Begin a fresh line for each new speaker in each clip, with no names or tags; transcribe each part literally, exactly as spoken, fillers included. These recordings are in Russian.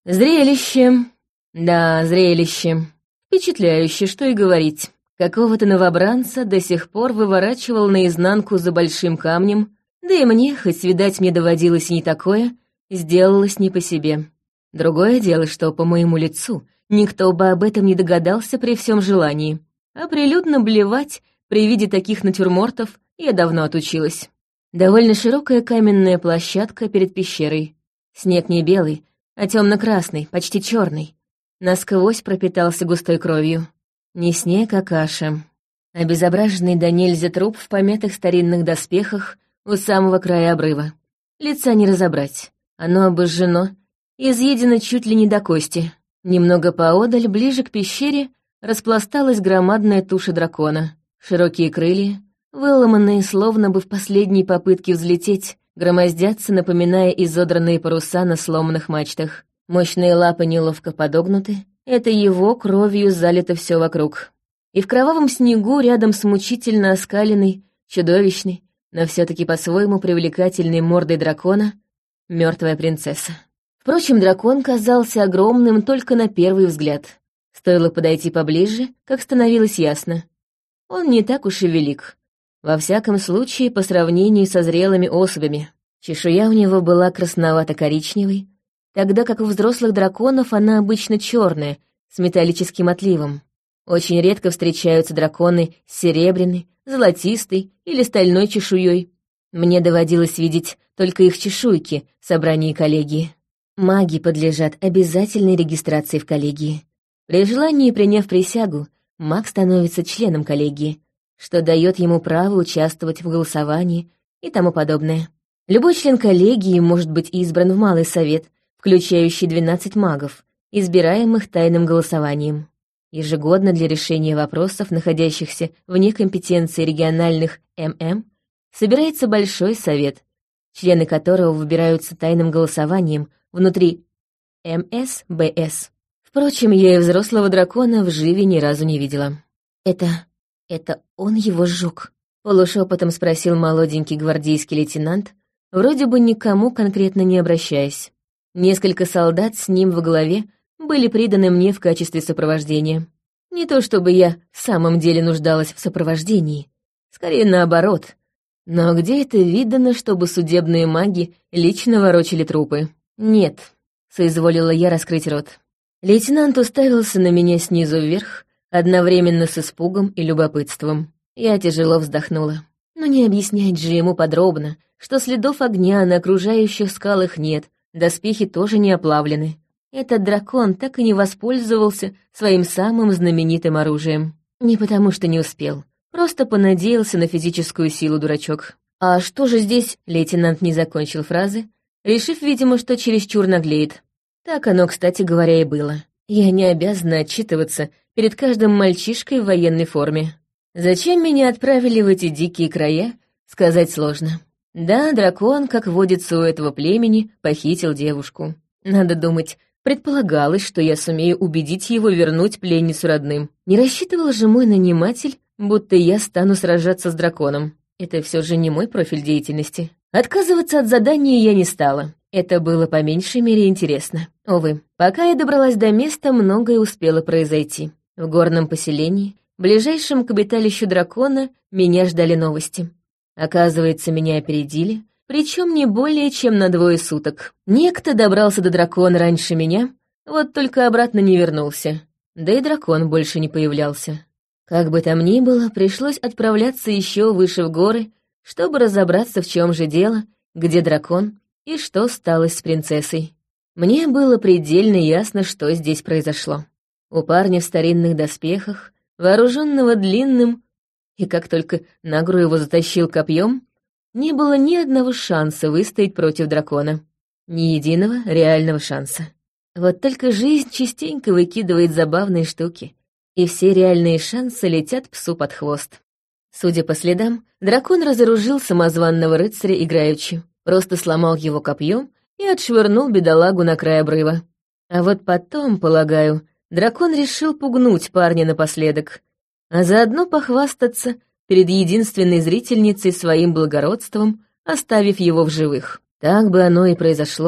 Зрелище. Да, зрелище. Впечатляюще, что и говорить. Какого-то новобранца до сих пор выворачивал наизнанку за большим камнем, да и мне, хоть, видать, мне доводилось и не такое, сделалось не по себе. Другое дело, что по моему лицу никто бы об этом не догадался при всем желании, а прилюдно блевать при виде таких натюрмортов я давно отучилась. Довольно широкая каменная площадка перед пещерой. Снег не белый, а темно-красный, почти черный. Насквозь пропитался густой кровью. Не снег, а каша. Обезображенный до нельзя труп в помятых старинных доспехах у самого края обрыва. Лица не разобрать. Оно обожжено, изъедено чуть ли не до кости. Немного поодаль, ближе к пещере, распласталась громадная туша дракона. Широкие крылья, выломанные словно бы в последней попытке взлететь, громоздятся, напоминая изодранные паруса на сломанных мачтах. Мощные лапы неловко подогнуты, это его кровью залито все вокруг. И в кровавом снегу рядом с мучительно оскаленной, чудовищной, но все-таки по-своему привлекательной мордой дракона мертвая принцесса. Впрочем, дракон казался огромным только на первый взгляд. Стоило подойти поближе, как становилось ясно. Он не так уж и велик. Во всяком случае, по сравнению со зрелыми особями. Чешуя у него была красновато-коричневой, тогда как у взрослых драконов она обычно черная, с металлическим отливом. Очень редко встречаются драконы с серебряной, золотистой или стальной чешуей. Мне доводилось видеть только их чешуйки в собрании коллегии. Маги подлежат обязательной регистрации в коллегии. При желании, приняв присягу, маг становится членом коллегии, что дает ему право участвовать в голосовании и тому подобное. Любой член коллегии может быть избран в Малый совет, включающий двенадцать магов, избираемых тайным голосованием. Ежегодно для решения вопросов, находящихся вне компетенции региональных эм эм, собирается Большой совет, члены которого выбираются тайным голосованием внутри эм эс бэ эс. Впрочем, я и взрослого дракона вживе ни разу не видела. «Это... это он его сжёг?» — полушепотом спросил молоденький гвардейский лейтенант, вроде бы никому конкретно не обращаясь. Несколько солдат с ним во главе были приданы мне в качестве сопровождения. Не то чтобы я в самом деле нуждалась в сопровождении, скорее наоборот. Но где это видано, чтобы судебные маги лично ворочали трупы? Нет, соизволила я раскрыть рот. Лейтенант уставился на меня снизу вверх, одновременно с испугом и любопытством. Я тяжело вздохнула. Но не объяснять же ему подробно, что следов огня на окружающих скалах нет, доспехи тоже не оплавлены. Этот дракон так и не воспользовался своим самым знаменитым оружием. Не потому что не успел, просто понадеялся на физическую силу дурачок. «А что же здесь?» — лейтенант не закончил фразы, решив, видимо, что чересчур наглеет. Так оно, кстати говоря, и было. Я не обязана отчитываться перед каждым мальчишкой в военной форме. Зачем меня отправили в эти дикие края, сказать сложно. Да, дракон, как водится у этого племени, похитил девушку. Надо думать, предполагалось, что я сумею убедить его вернуть пленницу родным. Не рассчитывал же мой наниматель, будто я стану сражаться с драконом. Это все же не мой профиль деятельности. Отказываться от задания я не стала. Это было по меньшей мере интересно. Увы, пока я добралась до места, многое успело произойти. В горном поселении, ближайшем к обиталищу дракона, меня ждали новости. Оказывается, меня опередили, причем не более чем на двое суток. Некто добрался до дракона раньше меня, вот только обратно не вернулся. Да и дракон больше не появлялся. Как бы там ни было, пришлось отправляться еще выше в горы, чтобы разобраться, в чем же дело, где дракон и что стало с принцессой. Мне было предельно ясно, что здесь произошло. У парня в старинных доспехах, вооруженного длинным, и как только Нагру его затащил копьем, не было ни одного шанса выстоять против дракона. Ни единого реального шанса. Вот только жизнь частенько выкидывает забавные штуки, и все реальные шансы летят псу под хвост. Судя по следам, дракон разоружил самозванного рыцаря играючи, просто сломал его копьем и отшвырнул бедолагу на край обрыва. А вот потом, полагаю, дракон решил пугнуть парня напоследок, а заодно похвастаться перед единственной зрительницей своим благородством, оставив его в живых. Так бы оно и произошло,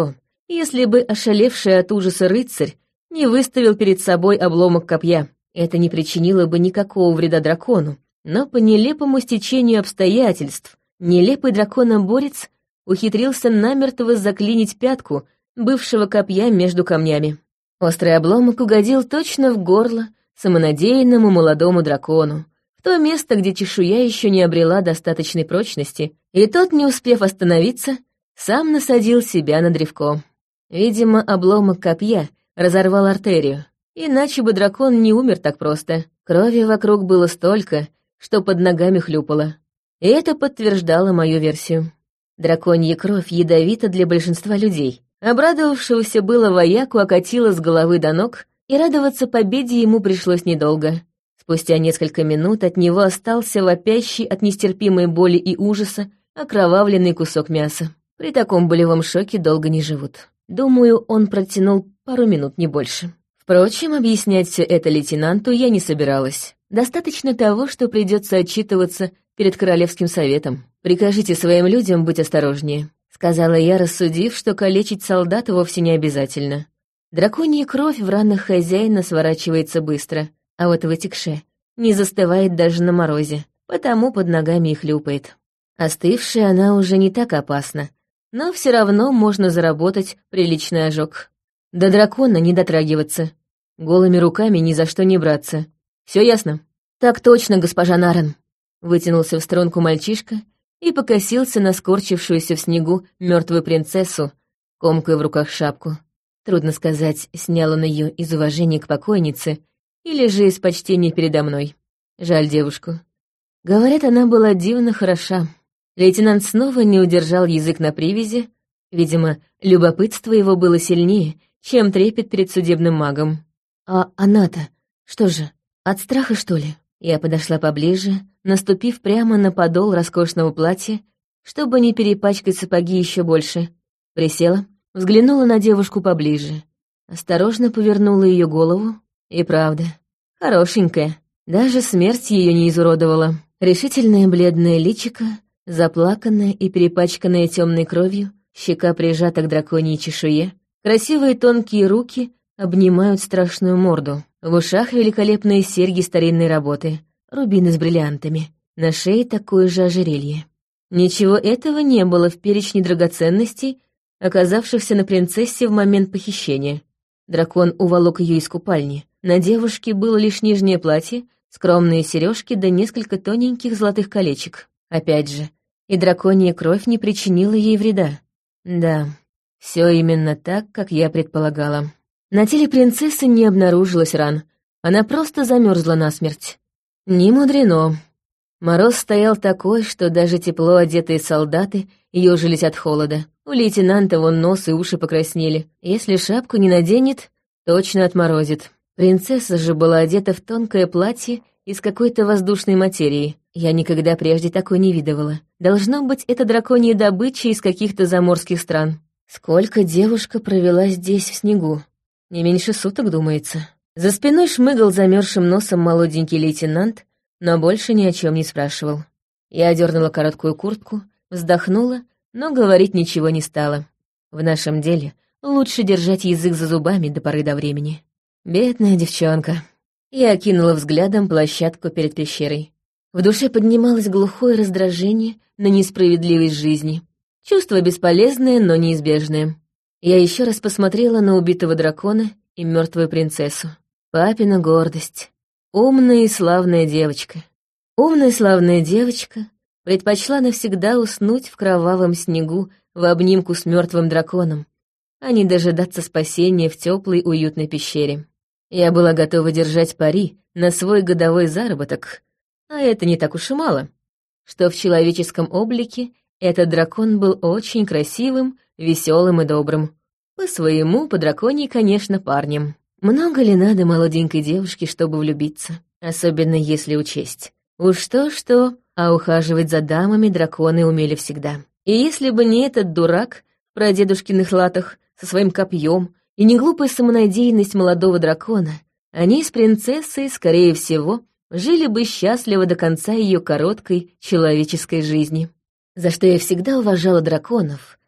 если бы ошалевший от ужаса рыцарь не выставил перед собой обломок копья. Это не причинило бы никакого вреда дракону, но по нелепому стечению обстоятельств нелепый драконоборец ухитрился намертво заклинить пятку бывшего копья между камнями. Острый обломок угодил точно в горло самонадеянному молодому дракону, в то место, где чешуя еще не обрела достаточной прочности, и тот, не успев остановиться, сам насадил себя на древко. Видимо, обломок копья разорвал артерию, иначе бы дракон не умер так просто. Крови вокруг было столько, что под ногами хлюпало. И это подтверждало мою версию. Драконья кровь ядовита для большинства людей. Обрадовавшегося было вояку окатило с головы до ног, и радоваться победе ему пришлось недолго. Спустя несколько минут от него остался вопящий от нестерпимой боли и ужаса окровавленный кусок мяса. При таком болевом шоке долго не живут. Думаю, он протянул пару минут, не больше. Впрочем, объяснять все это лейтенанту я не собиралась. Достаточно того, что придется отчитываться перед Королевским советом. «Прикажите своим людям быть осторожнее», — сказала я, рассудив, что калечить солдата вовсе не обязательно. Драконья кровь в ранах хозяина сворачивается быстро, а вот вытекшая не застывает даже на морозе, потому под ногами и хлюпает. Остывшая она уже не так опасна, но все равно можно заработать приличный ожог. До дракона не дотрагиваться, голыми руками ни за что не браться. Все ясно? Так точно, госпожа Нарен. Вытянулся в струнку мальчишка и покосился на скорчившуюся в снегу мертвую принцессу, комкая в руках шапку. Трудно сказать, снял он ее из уважения к покойнице или же из почтения передо мной. Жаль девушку. Говорят, она была дивно хороша. Лейтенант снова не удержал язык на привязи. Видимо, любопытство его было сильнее, чем трепет перед судебным магом. А она-то, что же, от страха, что ли? Я подошла поближе, наступив прямо на подол роскошного платья, чтобы не перепачкать сапоги еще больше. Присела, взглянула на девушку поближе. Осторожно повернула ее голову. И правда, хорошенькая. Даже смерть ее не изуродовала. Решительное бледное личико, заплаканное и перепачканное темной кровью, щека прижата к драконьей чешуе, красивые тонкие руки обнимают страшную морду. В ушах великолепные серьги старинной работы, рубины с бриллиантами, на шее такое же ожерелье. Ничего этого не было в перечне драгоценностей, оказавшихся на принцессе в момент похищения. Дракон уволок ее из купальни. На девушке было лишь нижнее платье, скромные сережки да несколько тоненьких золотых колечек. Опять же, и драконья кровь не причинила ей вреда. Да, все именно так, как я предполагала. На теле принцессы не обнаружилось ран. Она просто замерзла насмерть. Не мудрено. Мороз стоял такой, что даже тепло одетые солдаты ежились от холода. У лейтенанта вон нос и уши покраснели. Если шапку не наденет, точно отморозит. Принцесса же была одета в тонкое платье из какой-то воздушной материи. Я никогда прежде такой не видывала. Должно быть, это драконья добыча из каких-то заморских стран. Сколько девушка провела здесь в снегу? Не меньше суток, думается. За спиной шмыгал замерзшим носом молоденький лейтенант, но больше ни о чем не спрашивал. Я одернула короткую куртку, вздохнула, но говорить ничего не стала. В нашем деле лучше держать язык за зубами до поры до времени. Бедная девчонка. Я окинула взглядом площадку перед пещерой. В душе поднималось глухое раздражение на несправедливость жизни. Чувство бесполезное, но неизбежное. Я еще раз посмотрела на убитого дракона и мертвую принцессу. Папина гордость. Умная и славная девочка. Умная и славная девочка предпочла навсегда уснуть в кровавом снегу в обнимку с мертвым драконом, а не дожидаться спасения в теплой уютной пещере. Я была готова держать пари на свой годовой заработок, а это не так уж и мало, что в человеческом облике этот дракон был очень красивым, веселым и добрым. По своему, по драконьей, конечно, парнем. Много ли надо молоденькой девушке, чтобы влюбиться? Особенно если учесть. Уж то-что, а ухаживать за дамами драконы умели всегда. И если бы не этот дурак в прадедушкиных латах со своим копьем и не глупая самонадеянность молодого дракона, они с принцессой, скорее всего, жили бы счастливо до конца ее короткой человеческой жизни. За что я всегда уважала драконов,